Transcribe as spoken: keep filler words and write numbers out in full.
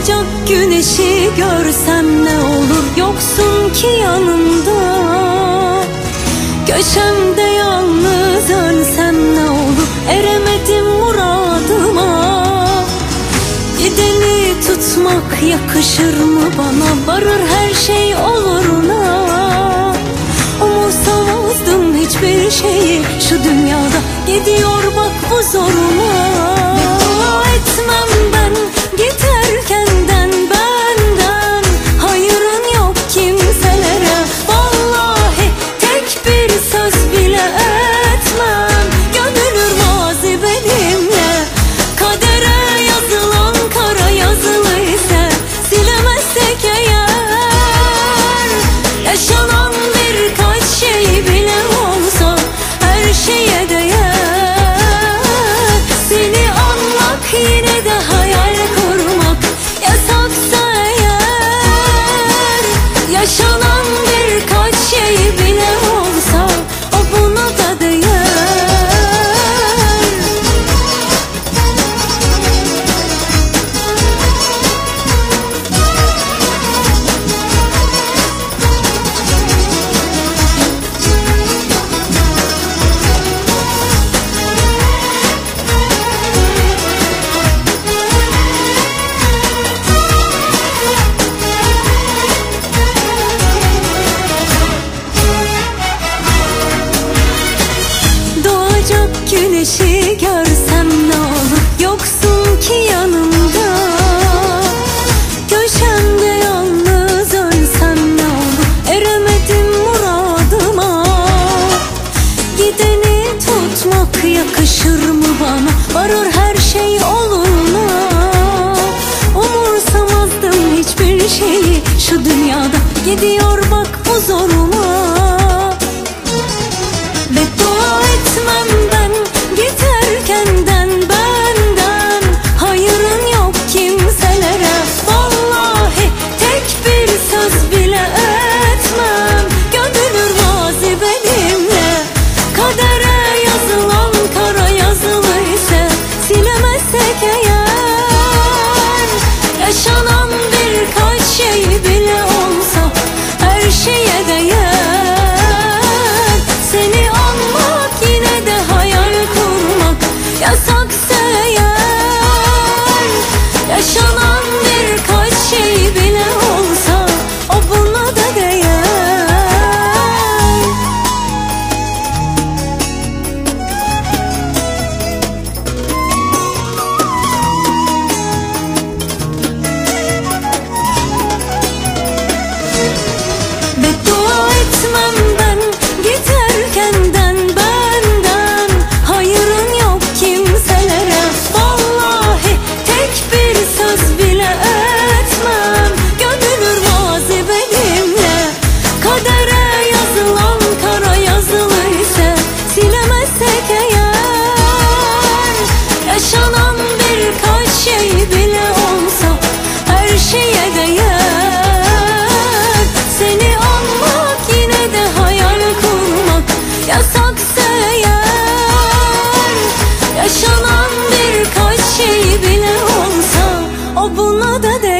Doğacak güneşi görsem ne olur, yoksun ki yanımda. Köşemde yalnız ölsem ne olur, eremedim muradıma. Gideni tutmak yakışır mı bana, varır her şey oluruna. Umursamazdım hiçbir şeyi şu dünyada, gidiyor bak bu zoruma. Etmem ben giderkenden benden, hayırın yok kimselere. Vallahi tek bir söz bile etmem, gönül mazi benimle. Kadere yazılan kara yazılı ise silemezsek eğer, yaşanan birkaç şey bile olsa her şeye değer. Seni anmak yine de hayal kurmak yasaksa eğer, yaşanan birkaç şey bile olsa o buna da değer. Güneşi görsem ne olur, yoksun ki yanımda. Köşemde yalnız ölsem ne olur, eremedim muradıma. Gideni tutmak yakışır mı bana, varır her şey oluruna. Umursamazdım hiçbir şeyi şu dünyada, gidiyor bak bu zoruma. Beddua etmem ben giderkenden benden, hayırın yok kimselere. Vallahi tek bir söz bile etmem, gönül mazi benimle. Kadere yazılan kara yazılı ise silemezsek eğer, yaşanan birkaç şey bile olsa her şeye değer. Seni anmak yine de hayal kurmak yasaksa eğer, yaşanan birkaç şey bile olsa o buna da değer. Beddua etmem ben giderkenden benden, hayırın yok kimselere. Vallahi tek bir söz bile etmem, gönül mazi benimle. Kadere yazılan kara yazılı ise silemezsek eğer, yaşanan birkaç şey bile olsa her şeye değer. Seni anmak yine de hayal kurmak yasaksa eğer, yaşanan birkaç şey bile olsa o buna da değer.